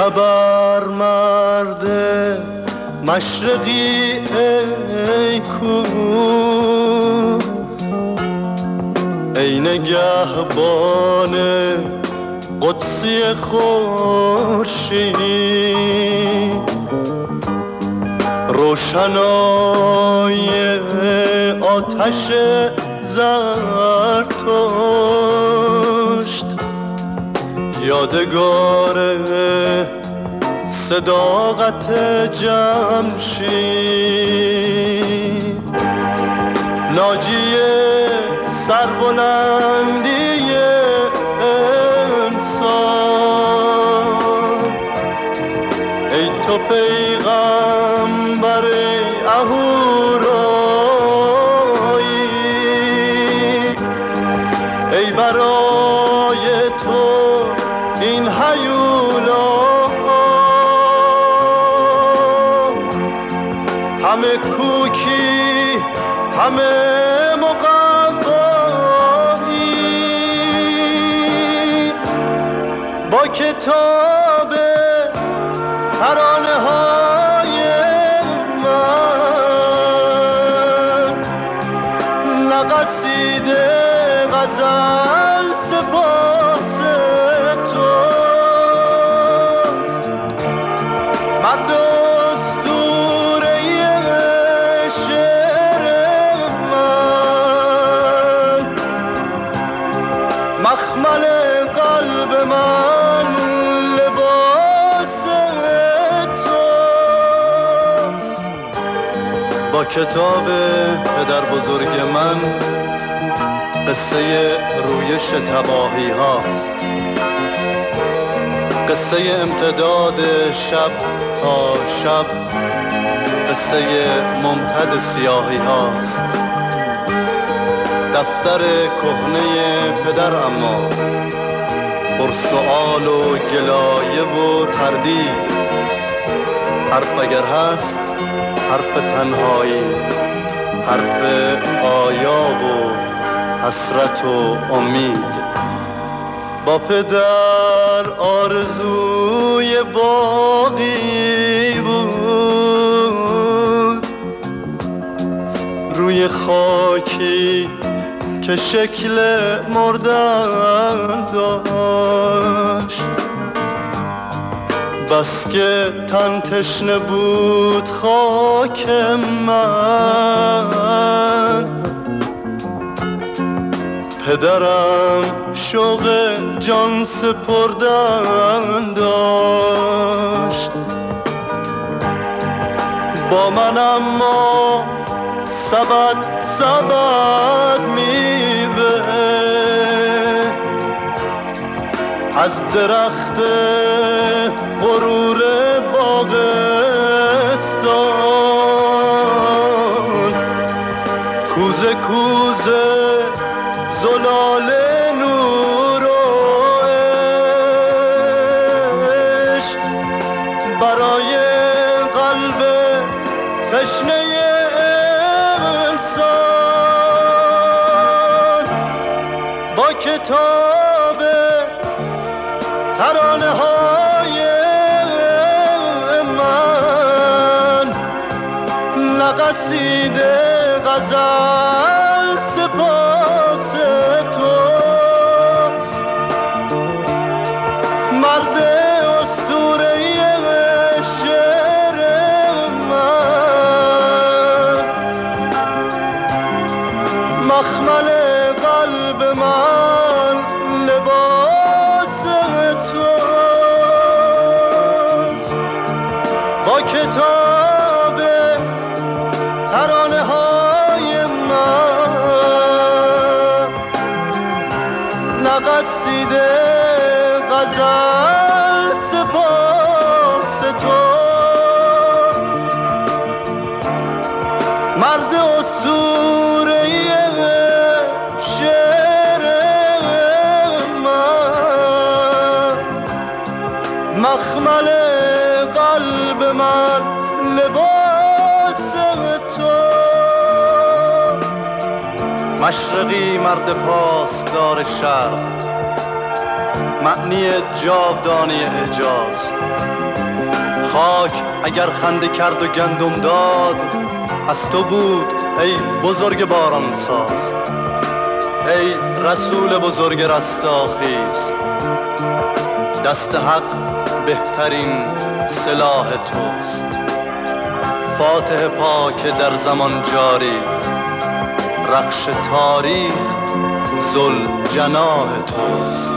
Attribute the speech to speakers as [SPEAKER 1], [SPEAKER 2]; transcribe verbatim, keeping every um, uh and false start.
[SPEAKER 1] تبر مرد مشرقی ای کو، ای نگهبان قدسی خورشید، روشنای آتش زرتشت، یادگار صداقت جمشید، ناجی سربلندی انسان، ای تو پیغمبر اهورایی، ای برای تو این هیولا همه کوکی همه مقوایی، با کتاب ترانه های من، نه قصیده غزل سپاس توست، مرد اسطوره شعر من، مخمل قلب من لباس توست، با کتاب پدر بزرگ من قصه رویش تباهی هاست، قصه امتداد شب تا شب، قصه ممتد سیاهی هاست، دفتر کهنه پدر اما پر سؤال و گلایه و تردید، حرف اگر هست حرف تنهایی، حرف آیا و حسرت و امید. با پدر آرزوی باقی بود، روی خاکی که شکل مردن داشت، بس که تن تشنه بود خاک من، پدرم شوق جان سپردن داشت، با من اما سبد سبد میوه از درخت غرور باغستان، کوزه کوزه زلال نور و عشق برای قلب تشنه انسان، با کتاب ترانه های من، نه قصیده غزل سپاس توست، مرد اسطوره شعر من، مخمل قلب من لباس توست، با کتاب ترانه های من، نه قصیده غزل سپاس توست، مرد اسطوره شعر من، مخمل قلب من لباس توست، مشرقی مرد پاسدار شرق، معنی جاودانه اعجاز، خاک اگر خنده کرد و گندم داد از تو بود ای بزرگ باران ساز، ای رسول بزرگ رستاخیز. دست حق بهترین سلاح توست، فاتح پاک در زمان جاری، رخش تاریخ ذوالجناح توست.